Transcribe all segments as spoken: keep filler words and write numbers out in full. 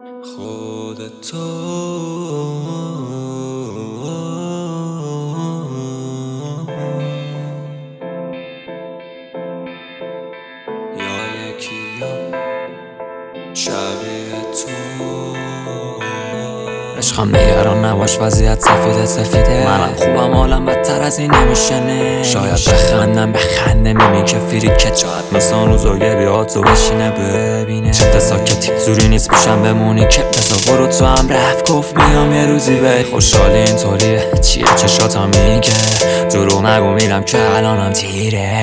خودتو یا یکی شبیه تو عشقم نگران نباش وضعیت سفیده سفیده منم خوبم حالم بدتر از این نمیشنه شاید بخندم بخنده میمی که فیری که شاید مثلا روزو گریاتو بشینه ببینه چه ساکتی زوری نیست بشم بمونی که بزا برو تو هم رفت گفت میام یه روزی بی خوشحالی اینطوریه چیه چشاتم میگه دروغ نگو میرم که الانم تیره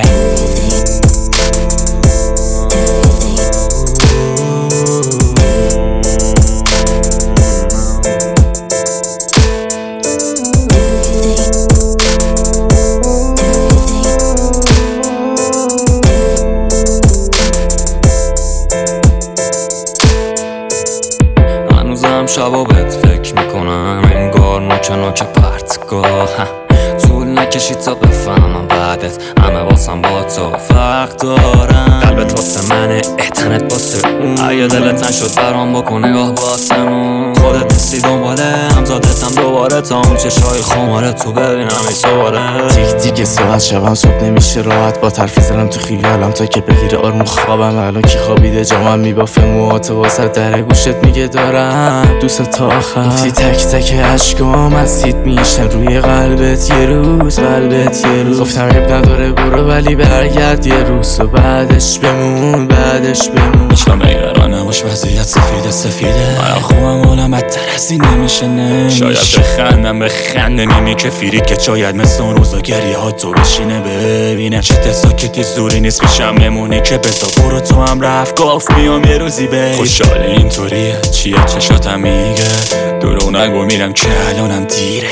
هنوزم شبا بهت فکر میکنم انگار نوک نوک پرتگاه طول نکشید تا بفهمم بعدت همه واسم با تو فرق دارم قلبت واسه منه احتنت واسه اون اگه دلت نشد برام بکن نگاه باسمون خودت حسی دنباله همزادتم دوباره تا اون چشای خماره تو ببینم ای سواره تیک تیک ساعت شبم صبح نمیشه راحت با طرفی زنم تو خیالم تا که بگیره آروم خوابم الان کی خوابیده جامم میبافه موهات واسه در گوشت میگه دارم دوست تا آخر گفتی تک تک عشقام اسید میشن روی قلبت یه روز قلبت یه روز گفتم عیب نداره برو ولی برگرد یه روز و بعدش بمون بعدش بمون عشقم نگران نباش وضعیت سفیده سفیده منم خوبم حالم بدتر از این نمیشه نمیشه شاید بخندم بخنده میمی که فیری که شاید مثل اون روزا گریه ها تو بشینه ببینه چه ساکتی زوری نیست پیشم بمونی که بزا برو تو هم رفت گفت میام یه روزی بی خوشحالی اینطوریه چیه چشاتم میگه دروغ نگو میرم که الانم دیره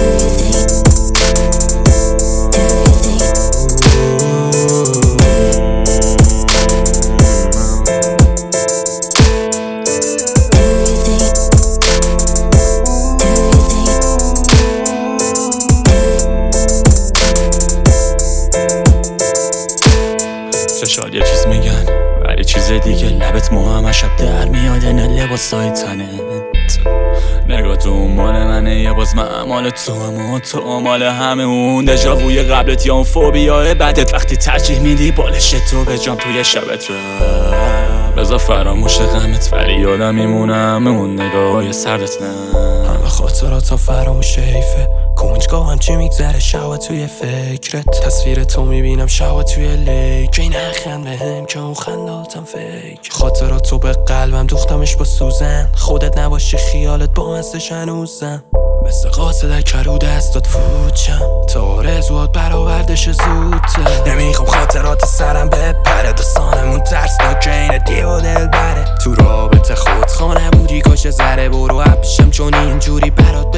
شاید یه چیز میگن ولی چیز دیگه لبت موهام شب در میاد نه لباسای تنت نگاه تو مال منه یه باز من مال تو هم تو مال همه اون دژاووی قبلت یا اون فوبیای بدت وقتی ترجیح میدی بالش تو به جام توی شبت رو بذار فراموش غمت ولی یادم میمونم اون نگاهای سردت نه همه خاطرات فراموش حیفه کنجگاه هم چی میگذره شوا توی فکرت تصویر تو میبینم شوا توی لیک این نخند بهم که اون خنداتم فیک خاطرات تو به قلبم دوختمش با سوزن خودت نباشی خیالت با مستش هنوزم مثل قاصد کرو دستات فوتشم تا آرزوات برآوردش زودتر نمیخوام خاطرات سرم بپره داستانمون ترسناکه اینه دیو دل بره تو رابطه خود خانه بودی کاش ذره برو اپشم چون اینجوری برات